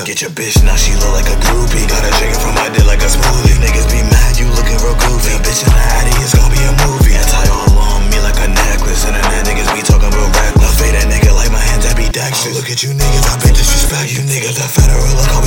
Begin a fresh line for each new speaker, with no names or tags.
flexin'. Get your bitch, now she look like a groupie. Got her shaking from my dick like a smoothie. Niggas be mad, you looking real goofy. Bitch in the Addy, it's gon' be a movie. I tie all on me like a necklace. Internet niggas be talking real reckless. Fade that nigga like my hands, that be Dexter. Look at you niggas, I been disrespect you niggas. That federal look